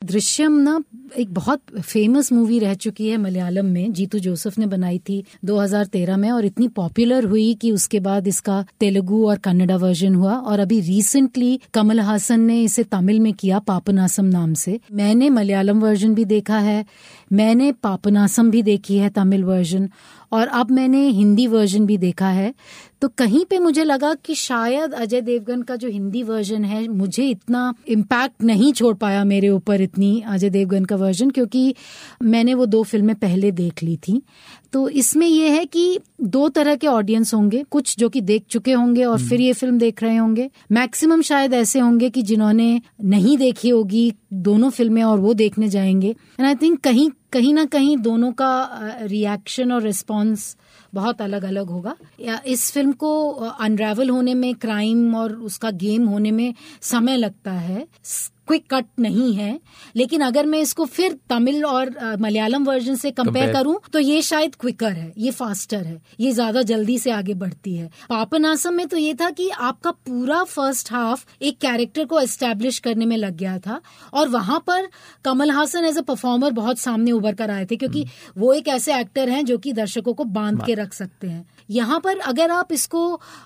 दृश्यम ना एक बहुत फेमस मूवी रह चुकी है मलयालम में, जीतू जोसेफ ने बनाई थी 2013 में और इतनी पॉपुलर हुई कि उसके बाद इसका तेलुगु और कन्नड़ा वर्जन हुआ और अभी रिसेंटली कमल हासन ने इसे तमिल में किया पापनासम नाम से। मैंने मलयालम वर्जन भी देखा है, मैंने पापनासम भी देखी है तमिल वर्जन, और अब मैंने हिंदी वर्जन भी देखा है। तो कहीं पे मुझे लगा कि शायद अजय देवगन का जो हिंदी वर्जन है मुझे इतना इम्पैक्ट नहीं छोड़ पाया मेरे ऊपर, इतनी अजय देवगन का वर्जन, क्योंकि मैंने वो 2 फिल्में पहले देख ली थी। तो इसमें यह है कि 2 तरह के ऑडियंस होंगे, कुछ जो कि देख चुके होंगे और फिर ये फिल्म देख रहे होंगे, मैक्सिमम शायद ऐसे होंगे कि जिन्होंने नहीं देखी होगी दोनों फिल्में और वो देखने जाएंगे। एंड आई थिंक कहीं ना कहीं दोनों का रिएक्शन और रिस्पॉन्स बहुत अलग अलग होगा। इस फिल्म को अनरेवल होने में, क्राइम और उसका गेम होने में समय लगता है, क्विक कट नहीं है। लेकिन अगर मैं इसको फिर तमिल और मलयालम वर्जन से कंपेयर करूं तो ये शायद क्विकर है, ये फास्टर है, ये ज्यादा जल्दी से आगे बढ़ती है। पापनासम में तो ये था कि आपका पूरा फर्स्ट हाफ एक कैरेक्टर को एस्टैब्लिश करने में लग गया था और वहां पर Kamal Haasan as a performer बहुत सामने उभर कर आए थे, क्योंकि वो एक ऐसे एक्टर हैं जो कि दर्शकों को बांध के रख सकते हैं। यहाँ पर अगर आप इसको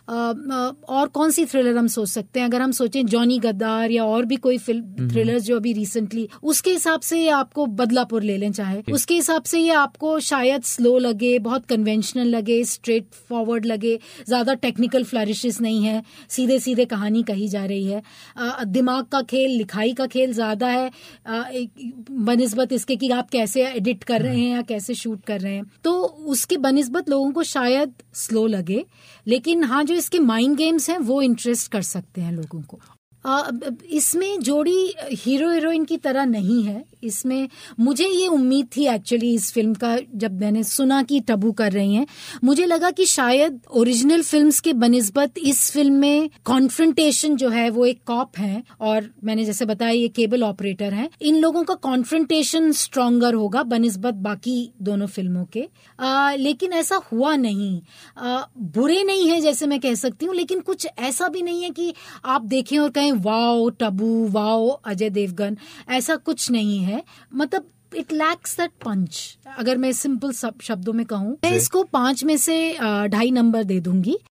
और कौन सी थ्रिलर हम सोच सकते हैं, अगर हम सोचें जॉनी गद्दार या और भी कोई फिल्म थ्रिलर्स जो अभी रिसेंटली, उसके हिसाब से ये आपको बदलापुर ले लें चाहे, उसके हिसाब से ये आपको शायद स्लो लगे, बहुत कन्वेंशनल लगे, स्ट्रेट फॉरवर्ड लगे, ज्यादा टेक्निकल फ्लरिशेस नहीं है, सीधे सीधे कहानी कही जा रही है। दिमाग का खेल, लिखाई का खेल ज्यादा है बनिस्बत इसके कि आप कैसे एडिट कर रहे हैं या कैसे शूट कर रहे हैं, तो उसके बनिस्बत लोगों को शायद स्लो लगे। लेकिन हाँ, जो इसके माइंड गेम्स हैं वो इंटरेस्ट कर सकते हैं लोगों को। इसमें जोड़ी हीरो हीरोइन की तरह नहीं है। इसमें मुझे ये उम्मीद थी एक्चुअली इस फिल्म का, जब मैंने सुना कि टबू कर रही हैं, मुझे लगा कि शायद ओरिजिनल फिल्म्स के बनिस्बत इस फिल्म में कॉन्फ्रंटेशन जो है, वो एक कॉप है और मैंने जैसे बताया ये केबल ऑपरेटर हैं, इन लोगों का कॉन्फ्रंटेशन स्ट्रॉन्गर होगा बनिस्बत बाकी दोनों फिल्मों के। लेकिन ऐसा हुआ नहीं। बुरे नहीं है जैसे मैं कह सकती हूँ, लेकिन कुछ ऐसा भी नहीं है कि आप देखें और कहें वाओ टबू, वाओ अजय देवगन, ऐसा कुछ नहीं है। मतलब इट लैक्स दैट पंच। अगर मैं सिंपल शब्दों में कहूँ, मैं इसको 5 में से 2.5 नंबर दे दूंगी।